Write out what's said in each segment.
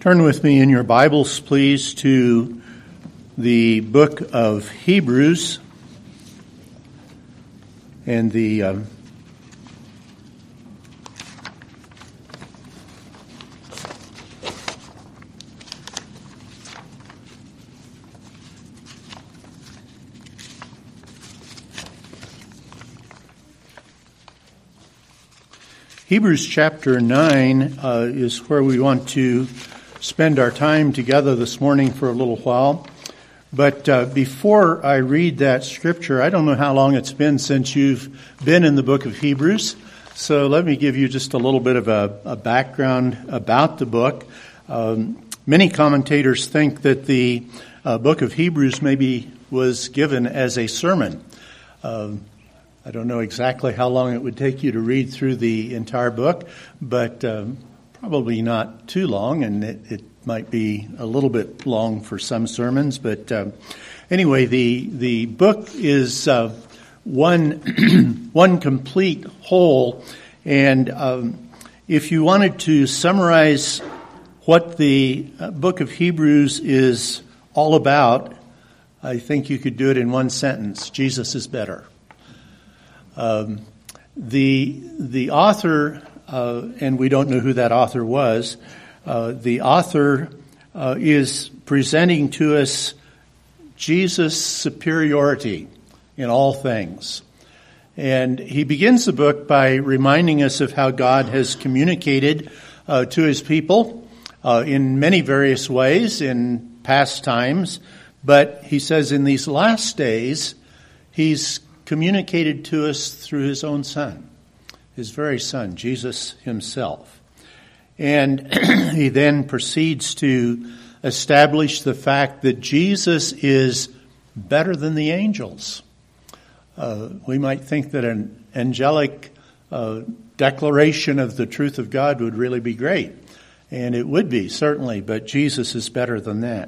Turn with me in your Bibles, please, to the book of Hebrews and the Hebrews chapter 9 is where we want to spend our time together this morning for a little while. But before I read that scripture, I don't know how long it's been since you've been in the book of Hebrews. So let me give you just a little bit of a background about the book. Many commentators think that the book of Hebrews maybe was given as a sermon. I don't know exactly how long it would take you to read through the entire book, but probably not too long, and it might be a little bit long for some sermons. But anyway, the book is one complete whole, and if you wanted to summarize what the book of Hebrews is all about, I think you could do it in one sentence: Jesus is better. The author, and we don't know who that author was, the author is presenting to us Jesus' superiority in all things. And he begins the book by reminding us of how God has communicated to his people in many various ways in past times. But he says in these last days, he's communicated to us through his own Son, his very Son, Jesus himself. And he then proceeds to establish the fact that Jesus is better than the angels. We might think that an angelic declaration of the truth of God would really be great. And it would be, certainly, but Jesus is better than that.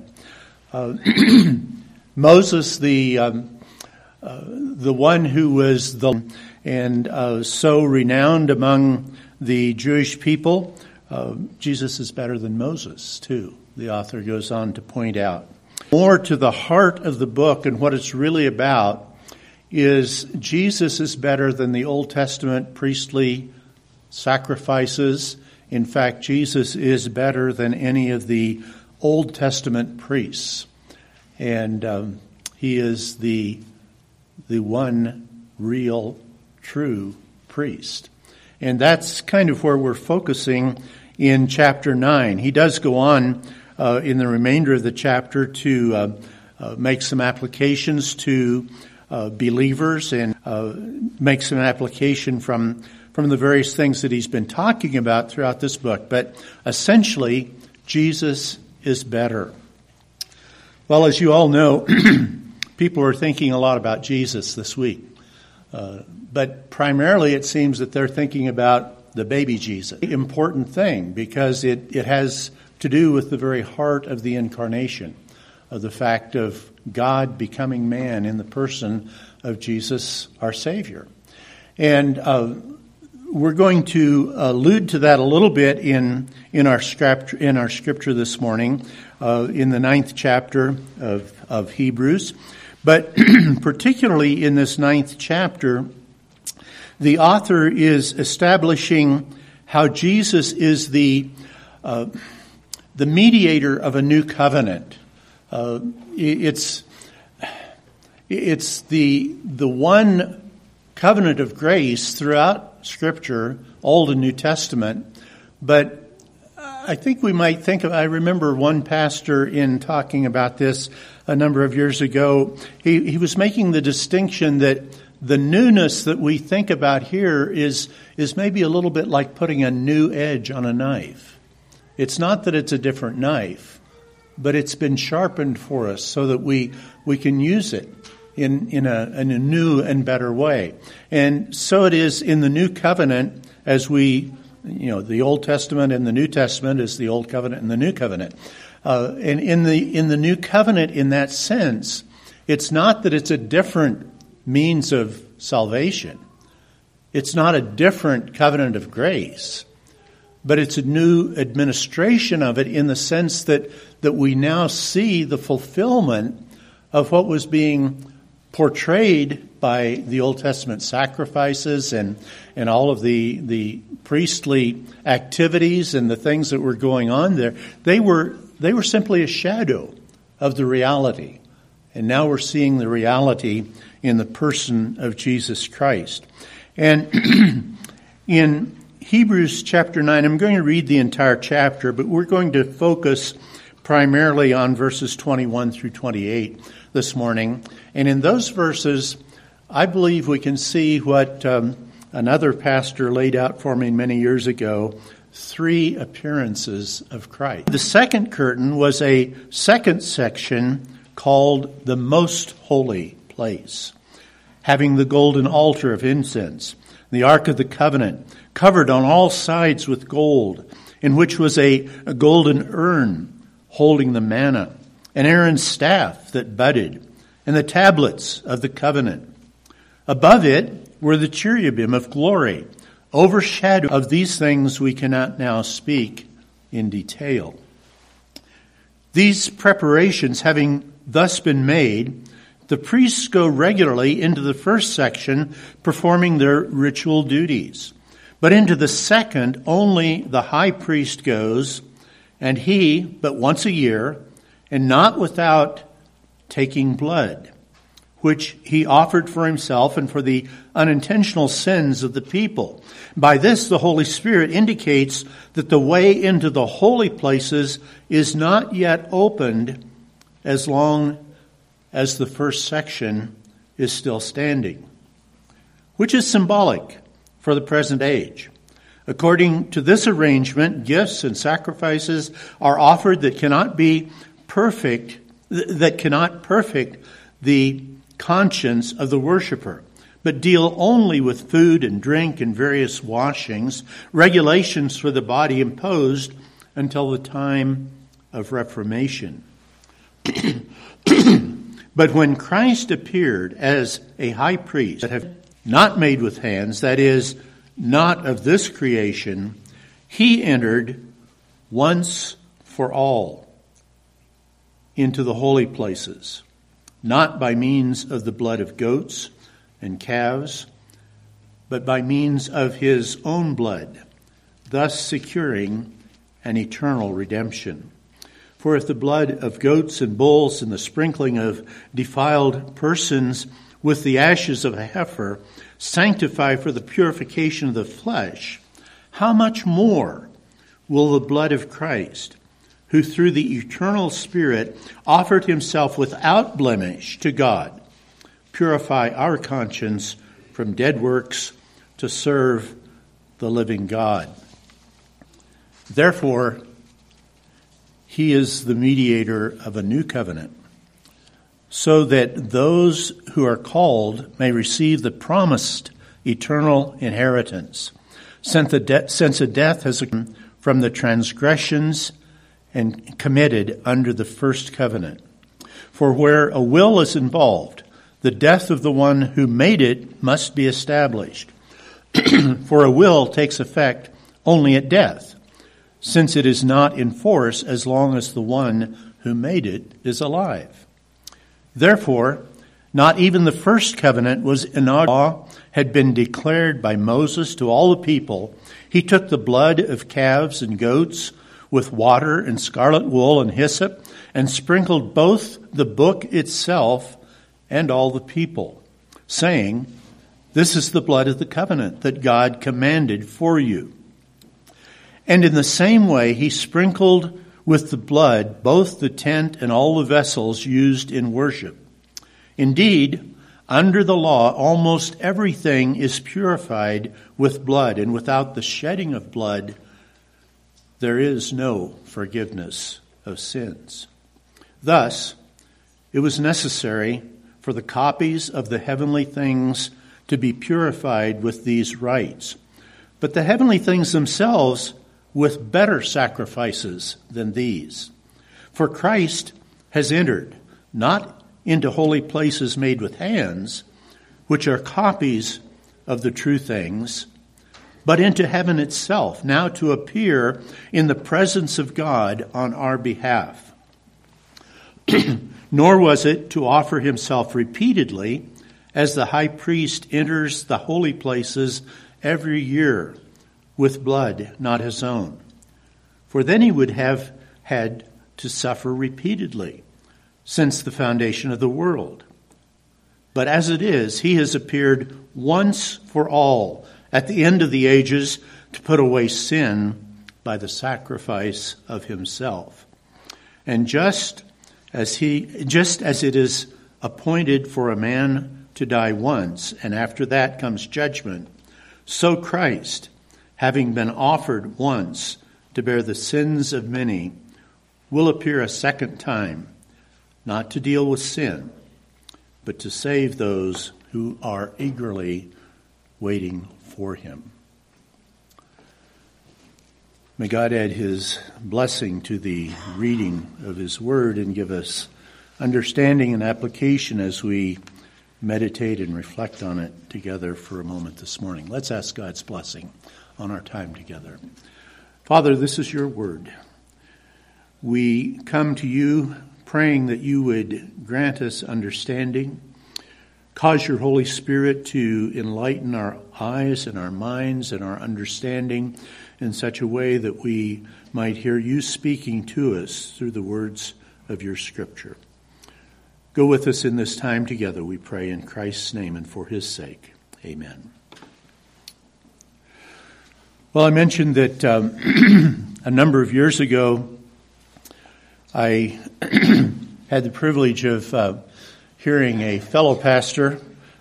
Moses, the one who was so renowned among the Jewish people, Jesus is better than Moses, too, the author goes on to point out. More to the heart of the book and what it's really about is Jesus is better than the Old Testament priestly sacrifices. In fact, Jesus is better than any of the Old Testament priests. And he is the one real, true priest. And that's kind of where we're focusing in chapter 9. He does go on in the remainder of the chapter to make some applications to believers and make some application from the various things that he's been talking about throughout this book. But essentially, Jesus is better. Well, as you all know, people are thinking a lot about Jesus this week. But primarily it seems that they're thinking about the baby Jesus. Important thing, because it has to do with the very heart of the incarnation, of the fact of God becoming man in the person of Jesus, our Savior. And we're going to allude to that a little bit in our scripture this morning, in the 9th chapter of Hebrews. But particularly in this 9th chapter, the author is establishing how Jesus is the mediator of a new covenant. It's the one covenant of grace throughout Scripture, Old and New Testament. But I think we might think of, I remember one pastor in talking about this a number of years ago, he was making the distinction that the newness that we think about here is maybe a little bit like putting a new edge on a knife. It's not that it's a different knife, but it's been sharpened for us so that we can use it in a new and better way. And so it is in the New Covenant, as we, the Old Testament and the New Testament is the Old Covenant and the New Covenant. And in the New Covenant, in that sense, it's not that it's a different means of salvation. It's not a different covenant of grace. but it's a new administration of it in the sense that we now see the fulfillment of what was being portrayed by the Old Testament sacrifices and all of the priestly activities and the things that were going on there. They were simply a shadow of the reality. And now we're seeing the reality in the person of Jesus Christ. And in Hebrews chapter 9, I'm going to read the entire chapter, but we're going to focus primarily on verses 21 through 28 this morning. And in those verses, I believe we can see what another pastor laid out for me many years ago, 3 appearances of Christ. The second curtain was a second section called the Most Holy Place, having the golden altar of incense, the Ark of the Covenant, covered on all sides with gold, in which was a golden urn holding the manna, and Aaron's staff that budded, and the tablets of the covenant. Above it were the cherubim of glory, overshadowed. Of these things we cannot now speak in detail. These preparations having thus been made, the priests go regularly into the first section, performing their ritual duties. But into the second, only the high priest goes, and he, but once a year, and not without taking blood, which he offered for himself and for the unintentional sins of the people. By this, the Holy Spirit indicates that the way into the holy places is not yet opened as long as the first section is still standing, which is symbolic for the present age. According to this arrangement, gifts and sacrifices are offered that cannot perfect the conscience of the worshiper, but deal only with food and drink and various washings, regulations for the body imposed until the time of Reformation. But when Christ appeared as a high priest that have not made with hands, that is, not of this creation, he entered once for all into the holy places, not by means of the blood of goats and calves, but by means of his own blood, thus securing an eternal redemption. For if the blood of goats and bulls and the sprinkling of defiled persons with the ashes of a heifer sanctify for the purification of the flesh, how much more will the blood of Christ, who through the eternal Spirit offered himself without blemish to God, purify our conscience from dead works to serve the living God. Therefore, he is the mediator of a new covenant, so that those who are called may receive the promised eternal inheritance, since a death has come from the transgressions and committed under the first covenant. For where a will is involved, the death of the one who made it must be established. For a will takes effect only at death, since it is not in force as long as the one who made it is alive. Therefore, not even the first covenant was inaugurated. Law had been declared by Moses to all the people. He took the blood of calves and goats with water and scarlet wool and hyssop, and sprinkled both the book itself and all the people, saying, "This is the blood of the covenant that God commanded for you." And in the same way, he sprinkled with the blood both the tent and all the vessels used in worship. Indeed, under the law, almost everything is purified with blood, and without the shedding of blood, there is no forgiveness of sins. Thus, it was necessary for the copies of the heavenly things to be purified with these rites, but the heavenly things themselves with better sacrifices than these. For Christ has entered, not into holy places made with hands, which are copies of the true things, but into heaven itself, now to appear in the presence of God on our behalf. Nor was it to offer himself repeatedly, as the high priest enters the holy places every year with blood not his own. For then he would have had to suffer repeatedly since the foundation of the world. But as it is, he has appeared once for all at the end of the ages to put away sin by the sacrifice of himself. And just as it is appointed for a man to die once, and after that comes judgment, so Christ, having been offered once to bear the sins of many, will appear a second time, not to deal with sin, but to save those who are eagerly waiting for him. May God add his blessing to the reading of his word and give us understanding and application as we meditate and reflect on it together for a moment this morning. Let's ask God's blessing on our time together. Father, this is your word. We come to you praying that you would grant us understanding, cause your Holy Spirit to enlighten our eyes and our minds and our understanding in such a way that we might hear you speaking to us through the words of your Scripture. Go with us in this time together, we pray in Christ's name and for his sake. Amen. Well, I mentioned that a number of years ago, I had the privilege of hearing a fellow pastor,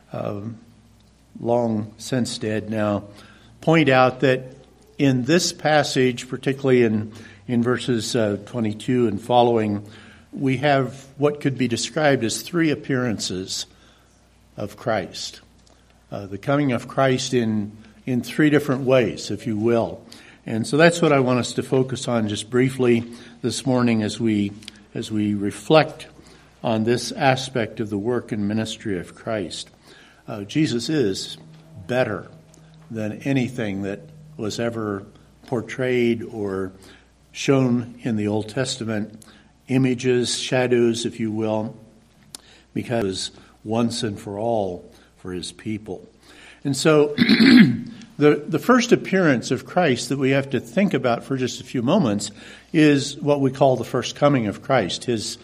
long since dead now, point out that in this passage, particularly in verses 22 and following, we have what could be described as three appearances of Christ. The coming of Christ in three different ways, if you will. And so that's what I want us to focus on just briefly this morning as we reflect on this aspect of the work and ministry of Christ. Jesus is better than anything that was ever portrayed or shown in the Old Testament, images, shadows, if you will, because it was once and for all for his people. And so the first appearance of Christ that we have to think about for just a few moments is what we call the first coming of Christ, his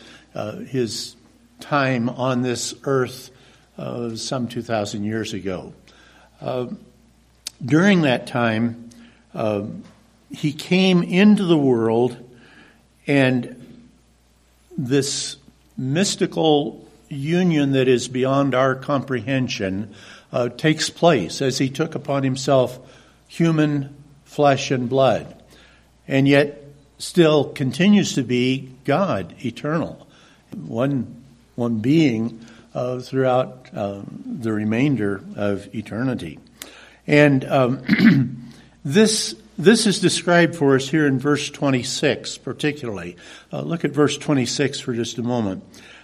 time on this earth some 2,000 years ago. During that time, he came into the world, and this mystical union that is beyond our comprehension takes place as he took upon himself human flesh and blood, and yet still continues to be God, eternal, one being throughout the remainder of eternity. And this is described for us here in verse 26, particularly. Look at verse 26 for just a moment.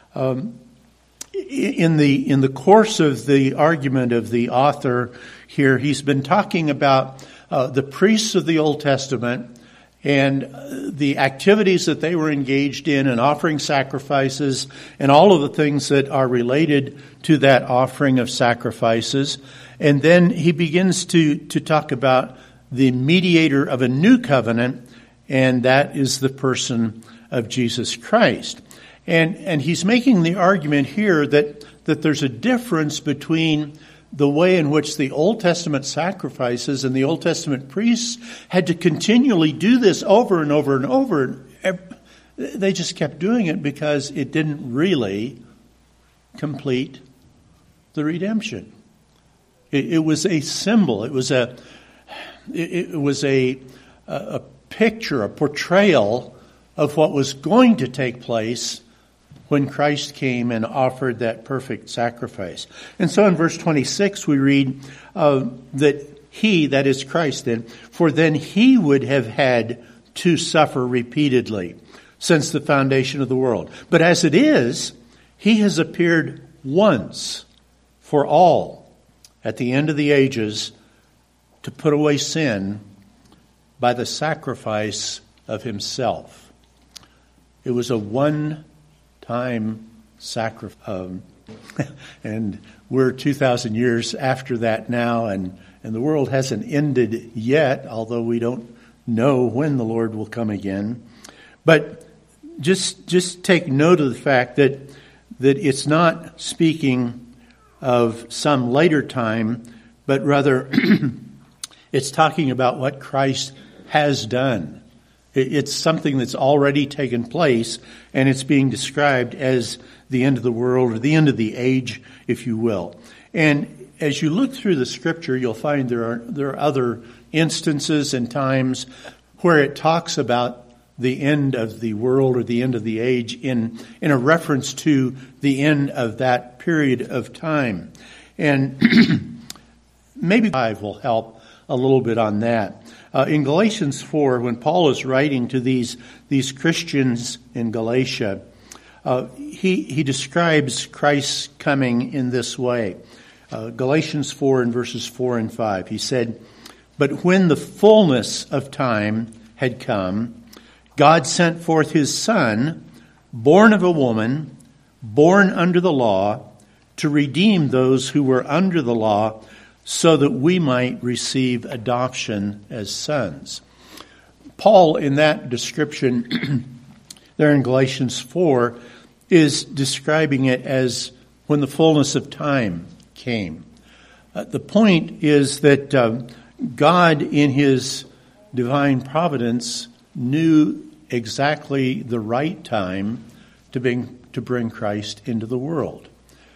In the course of the argument of the author here, he's been talking about the priests of the Old Testament and the activities that they were engaged in and offering sacrifices and all of the things that are related to that offering of sacrifices. And then he begins to talk about the mediator of a new covenant, and that is the person of Jesus Christ. And he's making the argument here that there's a difference between the way in which the Old Testament sacrifices and the Old Testament priests had to continually do this over and over and over. They just kept doing it because it didn't really complete the redemption. It was a symbol. It was a picture, a portrayal of what was going to take place when Christ came and offered that perfect sacrifice. And so in verse 26 we read that he, that is Christ then, for then he would have had to suffer repeatedly since the foundation of the world. But as it is, he has appeared once for all at the end of the ages to put away sin by the sacrifice of himself. It was a one-time sacrifice. And we're 2,000 years after that now, and the world hasn't ended yet, although we don't know when the Lord will come again. But just take note of the fact that it's not speaking of some later time, but rather it's talking about what Christ has done. It's something that's already taken place, and it's being described as the end of the world, or the end of the age, if you will. And as you look through the Scripture, you'll find there are other instances and times where it talks about the end of the world or the end of the age in a reference to the end of that period of time. And maybe 5 will help a little bit on that. In Galatians 4, when Paul is writing to these Christians in Galatia, he describes Christ's coming in this way. Galatians 4 in verses 4 and 5. He said, "But when the fullness of time had come, God sent forth his Son, born of a woman, born under the law, to redeem those who were under the law, so that we might receive adoption as sons." Paul, in that description there in Galatians 4, is describing it as when the fullness of time came. The point is that God, in his divine providence, knew exactly the right time to bring Christ into the world.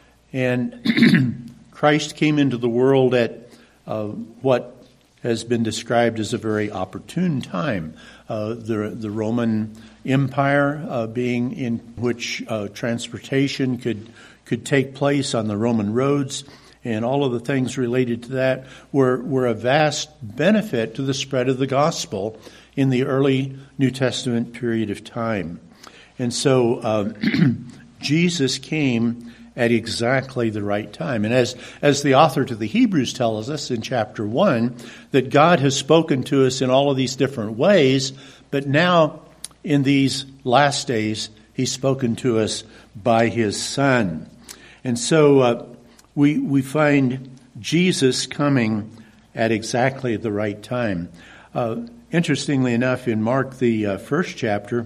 And Christ came into the world at what has been described as a very opportune time. The Roman Empire being in which transportation could take place on the Roman roads, and all of the things related to that were a vast benefit to the spread of the gospel in the early New Testament period of time. And so Jesus came at exactly the right time. And as the author to the Hebrews tells us in chapter 1, that God has spoken to us in all of these different ways, but now in these last days, he's spoken to us by his Son. And so we find Jesus coming at exactly the right time. Interestingly enough, in Mark, the first chapter,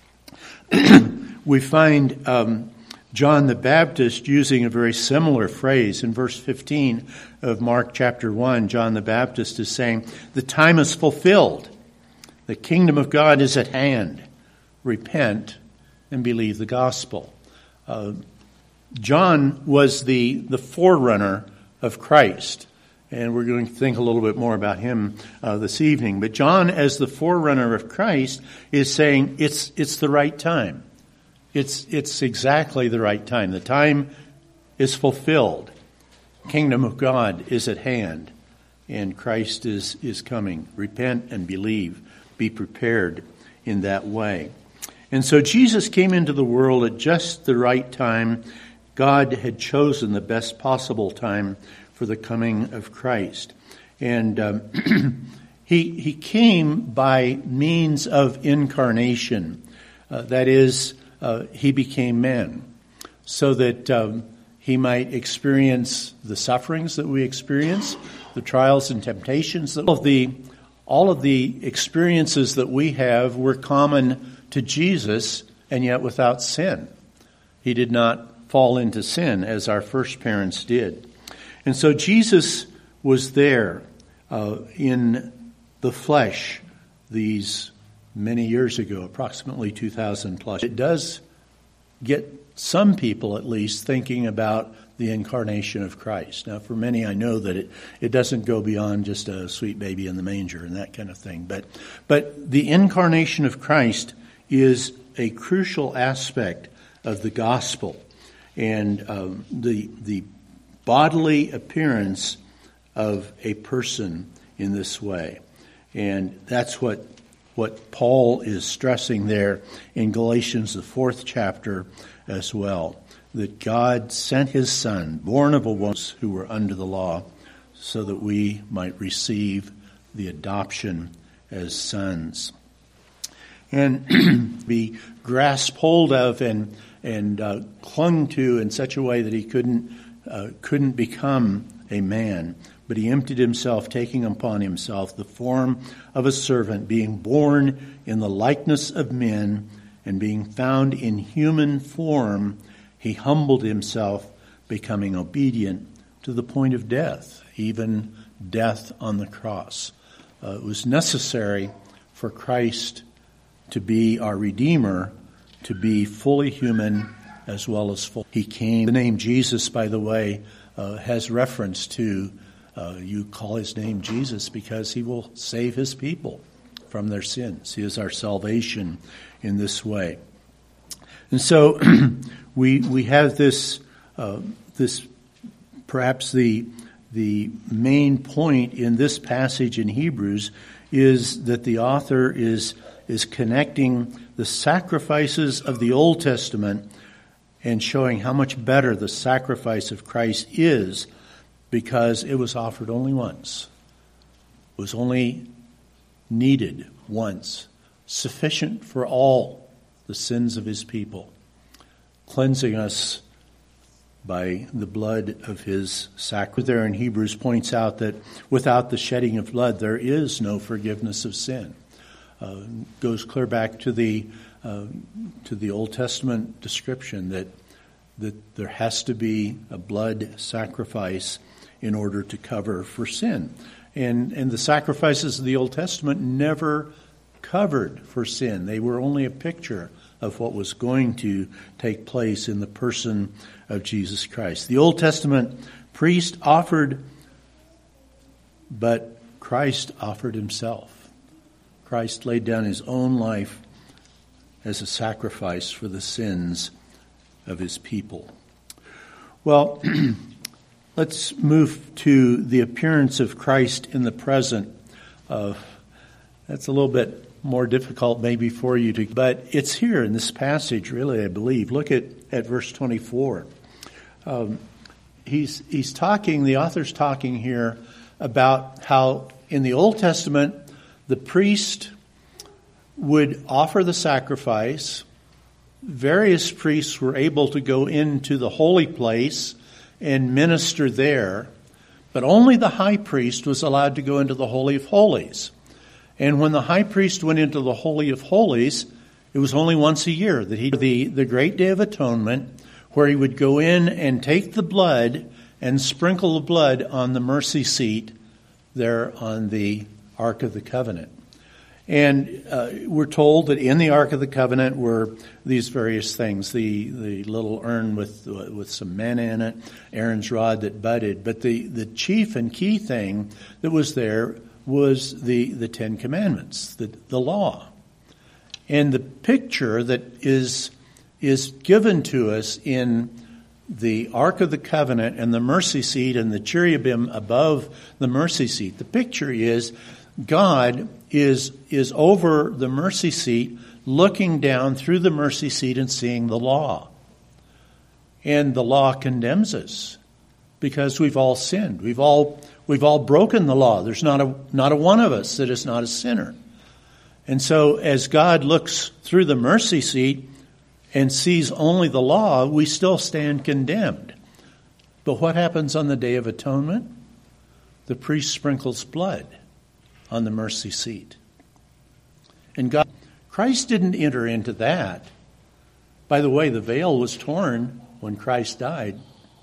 we find John the Baptist using a very similar phrase. In verse 15 of Mark chapter 1, John the Baptist is saying, "The time is fulfilled. The kingdom of God is at hand. Repent and believe the gospel." John was the forerunner of Christ, and we're going to think a little bit more about him this evening. But John, as the forerunner of Christ, is saying it's the right time. It's exactly the right time. The time is fulfilled. Kingdom of God is at hand, and Christ is coming. Repent and believe. Be prepared in that way. And so Jesus came into the world at just the right time. God had chosen the best possible time for the coming of Christ. And he came by means of incarnation. That is, he became man so that he might experience the sufferings that we experience, the trials and temptations. All of the experiences that we have were common to Jesus, and yet without sin. He did not fall into sin as our first parents did. And so Jesus was there in the flesh these many years ago, approximately 2,000 plus. It does get some people, at least, thinking about the incarnation of Christ. Now, for many, I know that it doesn't go beyond just a sweet baby in the manger and that kind of thing. But the incarnation of Christ is a crucial aspect of the gospel, and the bodily appearance of a person in this way. And that's what Paul is stressing there in Galatians, the 4th chapter as well, that God sent his Son, born of a woman who were under the law, so that we might receive the adoption as sons. And be grasped hold of and clung to in such a way that he couldn't become a man. But he emptied himself, taking upon himself the form of a servant, being born in the likeness of men, and being found in human form, he humbled himself, becoming obedient to the point of death, even death on the cross. It was necessary for Christ to be our Redeemer, to be fully human as well as full. He came. The name Jesus, by the way, has reference to you call his name Jesus because he will save his people from their sins. He is our salvation in this way. And so we have this perhaps the main point in this passage in Hebrews is that the author is connecting the sacrifices of the Old Testament and showing how much better the sacrifice of Christ is, because it was offered only once. It was only needed once, sufficient for all the sins of his people, cleansing us by the blood of his sacrifice. There in Hebrews points out that without the shedding of blood, there is no forgiveness of sin. Goes clear back to the Old Testament description that there has to be a blood sacrifice in order to cover for sin. And the sacrifices of the Old Testament never covered for sin. They were only a picture of what was going to take place in the person of Jesus Christ. The Old Testament priest offered, but Christ offered himself. Christ laid down his own life as a sacrifice for the sins of his people. Well, let's move to the appearance of Christ in the present. That's a little bit more difficult maybe for you to, but it's here in this passage, really, I believe. Look at verse 24. He's talking, the author's talking here about how in the Old Testament the priest would offer the sacrifice. Various priests were able to go into the holy place and minister there, but only the high priest was allowed to go into the Holy of Holies. And when the high priest went into the Holy of Holies, it was only once a year that the Great Day of Atonement, where he would go in and take the blood and sprinkle the blood on the mercy seat there on the Ark of the Covenant. And we're told that in the Ark of the Covenant were these various things, the little urn with some manna in it, Aaron's rod that budded. But the chief and key thing that was there was the Ten Commandments, the law. And the picture that is given to us in the Ark of the Covenant and the mercy seat and the cherubim above the mercy seat, the picture is God is over the mercy seat, looking down through the mercy seat and seeing the law. And the law condemns us because we've all sinned. We've all broken the law. There's not a one of us that is not a sinner. And so as God looks through the mercy seat and sees only the law, we still stand condemned. But what happens on the Day of Atonement? The priest sprinkles blood on the mercy seat. And Christ didn't enter into that. By the way, the veil was torn when Christ died.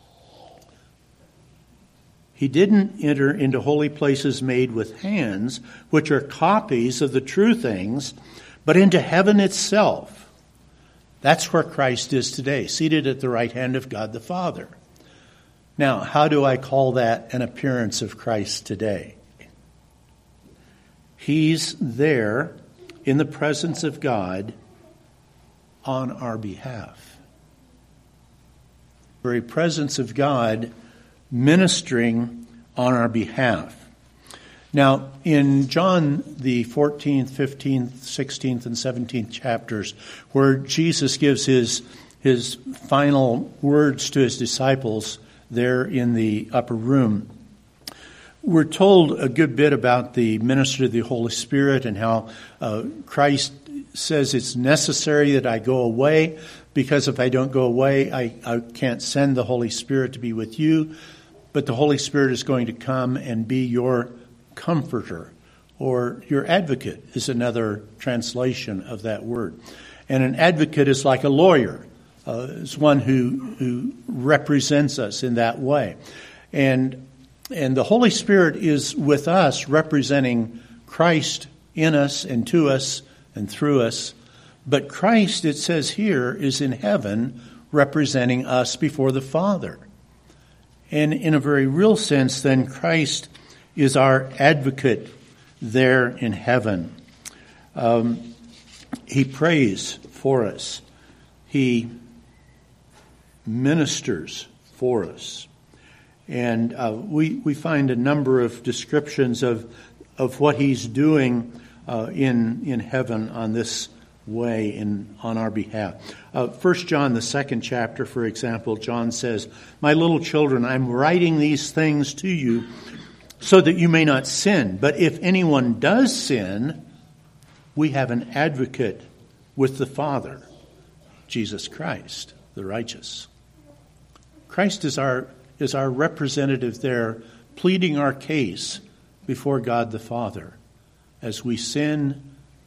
He didn't enter into holy places made with hands, which are copies of the true things, but into heaven itself. That's where Christ is today, seated at the right hand of God the Father. Now, how do I call that an appearance of Christ today? He's there in the presence of God on our behalf. The very presence of God ministering on our behalf. Now, in John, the 14th, 15th, 16th, and 17th chapters, where Jesus gives his final words to his disciples there in the upper room, We're told a good bit about the ministry of the Holy Spirit and how Christ says it's necessary that I go away, because if I don't go away, I can't send the Holy Spirit to be with you. But the Holy Spirit is going to come and be your comforter, or your advocate is another translation of that word. And an advocate is like a lawyer. It's one who represents us in that way. And the Holy Spirit is with us, representing Christ in us and to us and through us. But Christ, it says here, is in heaven representing us before the Father. And in a very real sense, then, Christ is our advocate there in heaven. He prays for us. He ministers for us. And we find a number of descriptions of what he's doing in heaven on this way on our behalf. 1 John, the 2nd chapter, for example, John says, "My little children, I'm writing these things to you so that you may not sin. But if anyone does sin, we have an advocate with the Father, Jesus Christ, the righteous." Christ is our representative there, pleading our case before God the Father. As we sin,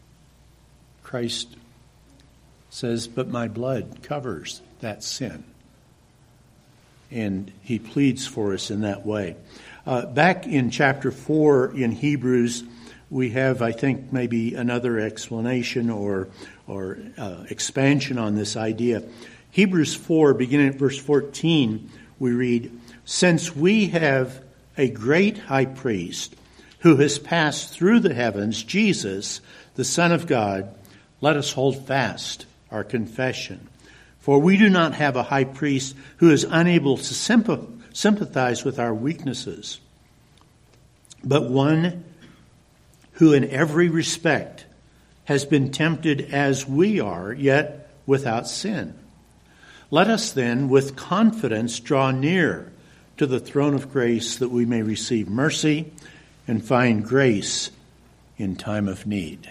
Christ says, "But my blood covers that sin." And he pleads for us in that way. Back in chapter 4 in Hebrews, we have, I think, maybe another explanation or expansion on this idea. Hebrews 4, beginning at verse 14, we read, "Since we have a great high priest who has passed through the heavens, Jesus, the Son of God, let us hold fast our confession. For we do not have a high priest who is unable to sympathize with our weaknesses, but one who in every respect has been tempted as we are, yet without sin. Let us then with confidence draw near to the throne of grace that we may receive mercy and find grace in time of need."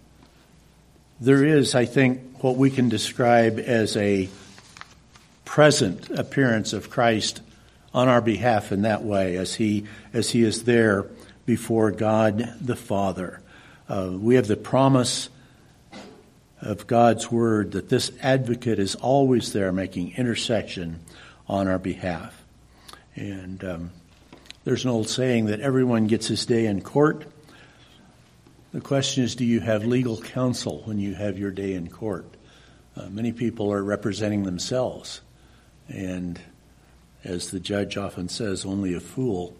There is, I think, what we can describe as a present appearance of Christ on our behalf in that way, as he is there before God the Father. We have the promise of God's word that this advocate is always there making intercession on our behalf. And there's an old saying that everyone gets his day in court. The question is, do you have legal counsel when you have your day in court? Many people are representing themselves. And as the judge often says, only a fool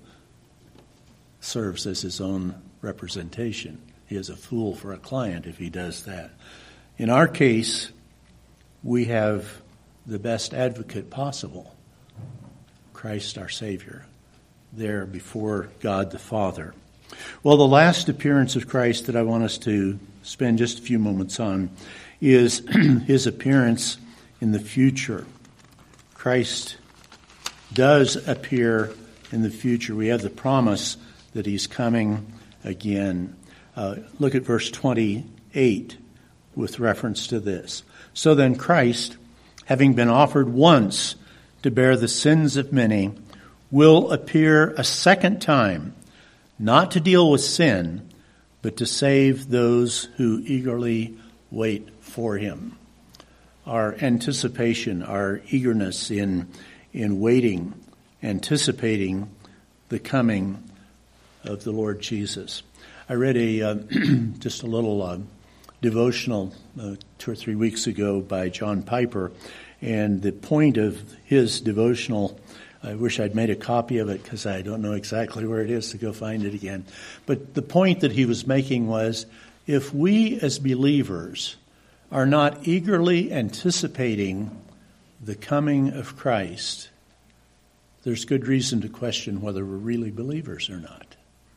serves as his own representation. He is a fool for a client if he does that. In our case, we have the best advocate possible, Christ our Savior, there before God the Father. Well, the last appearance of Christ that I want us to spend just a few moments on is his appearance in the future. Christ does appear in the future. We have the promise that he's coming again. Look at verse 28 with reference to this. "So then Christ, having been offered once to bear the sins of many, will appear a second time, not to deal with sin, but to save those who eagerly wait for him." Our anticipation, our eagerness in waiting, anticipating the coming of the Lord Jesus. I read just a little devotional 2 or 3 weeks ago by John Piper, and the point of his devotional, I wish I'd made a copy of it because I don't know exactly where it is to go find it again. But the point that he was making was, if we as believers are not eagerly anticipating the coming of Christ, there's good reason to question whether we're really believers or not.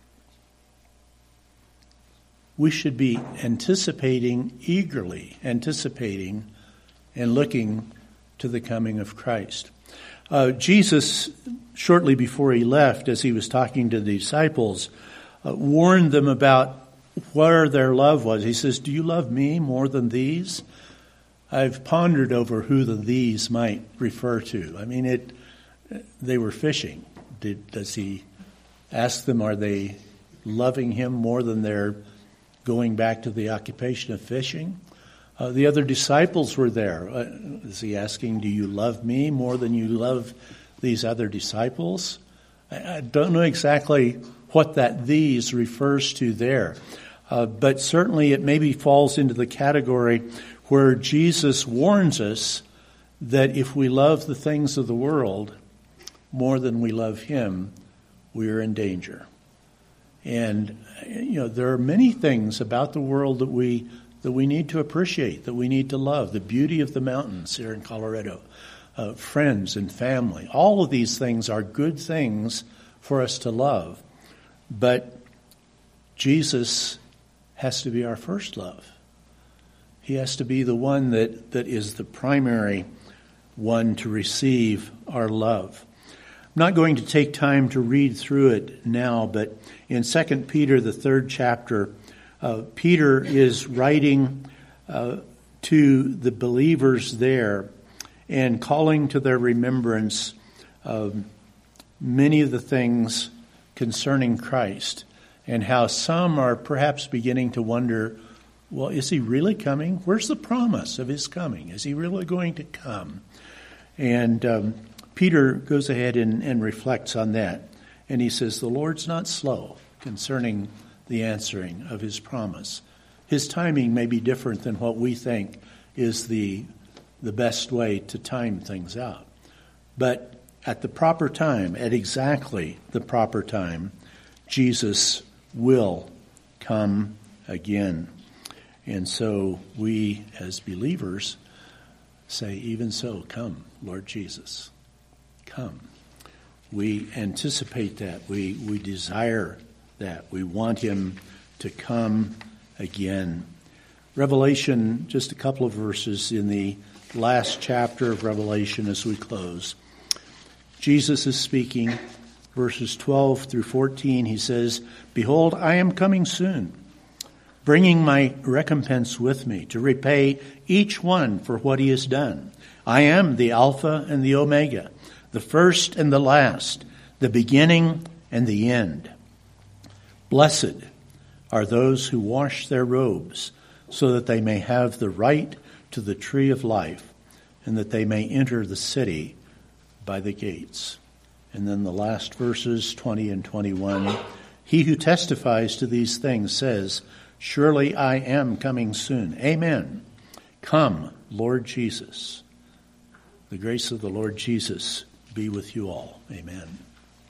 We should be eagerly anticipating and looking to the coming of Christ. Jesus, shortly before he left, as he was talking to the disciples, warned them about where their love was. He says, "Do you love me more than these?" I've pondered over who the these might refer to. I mean, they were fishing. Does he ask them, are they loving him more than they're going back to the occupation of fishing? The other disciples were there. Is he asking, do you love me more than you love these other disciples? I don't know exactly what that these refers to there. But certainly it maybe falls into the category where Jesus warns us that if we love the things of the world more than we love him, we are in danger. And, there are many things about the world that we need to appreciate, that we need to love. The beauty of the mountains here in Colorado, friends and family. All of these things are good things for us to love. But Jesus has to be our first love. He has to be the one that is the primary one to receive our love. I'm not going to take time to read through it now, but in 2 Peter, the 3rd chapter, Peter is writing to the believers there and calling to their remembrance many of the things concerning Christ, and how some are perhaps beginning to wonder, well, is he really coming? Where's the promise of his coming? Is he really going to come? And Peter goes ahead and reflects on that. And he says, the Lord's not slow concerning the answering of his promise. His timing may be different than what we think is the best way to time things out. But at the proper time, at exactly the proper time, Jesus will come again. And so we, as believers, say, even so, come, Lord Jesus, come. We anticipate that. We desire that. We want him to come again. Revelation, just a couple of verses in the last chapter of Revelation as we close. Jesus is speaking, verses 12 through 14. He says, "Behold, I am coming soon, bringing my recompense with me to repay each one for what he has done. I am the Alpha and the Omega, the first and the last, the beginning and the end. Blessed are those who wash their robes, so that they may have the right to the tree of life, and that they may enter the city by the gates." And then the last verses, 20 and 21. "He who testifies to these things says, surely I am coming soon. Amen. Come, Lord Jesus." The grace of the Lord Jesus be with you all. Amen.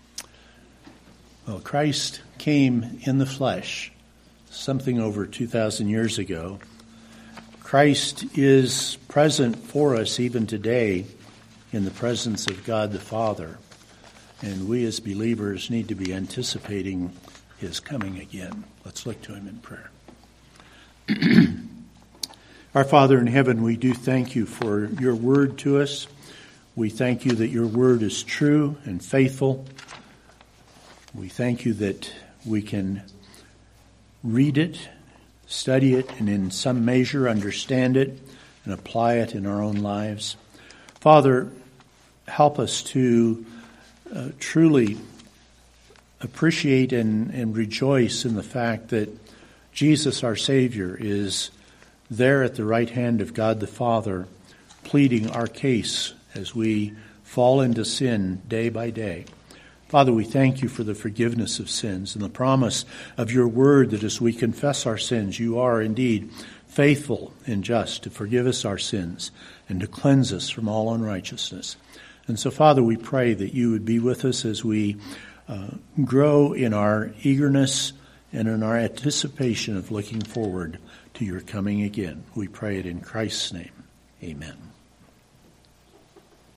Well, Christ came in the flesh something over 2,000 years ago. Christ is present for us even today in the presence of God the Father. And we as believers need to be anticipating his coming again. Let's look to him in prayer. Our Father in heaven, we do thank you for your word to us. We thank you that your word is true and faithful. We thank you that we can read it, study it, and in some measure understand it and apply it in our own lives. Father, help us to truly appreciate and rejoice in the fact that Jesus, our Savior, is there at the right hand of God the Father, pleading our case as we fall into sin day by day. Father, we thank you for the forgiveness of sins and the promise of your word that as we confess our sins, you are indeed faithful and just to forgive us our sins and to cleanse us from all unrighteousness. And so, Father, we pray that you would be with us as we grow in our eagerness and in our anticipation of looking forward to your coming again. We pray it in Christ's name. Amen.